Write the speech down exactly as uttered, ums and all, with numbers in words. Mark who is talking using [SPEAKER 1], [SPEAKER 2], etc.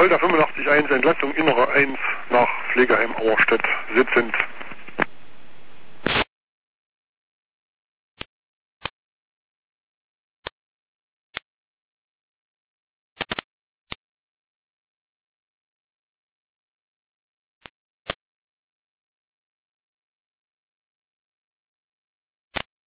[SPEAKER 1] Volta fünfundachtzig eins, Entlassung Innere eins nach Pflegeheim Auerstedt sitzend.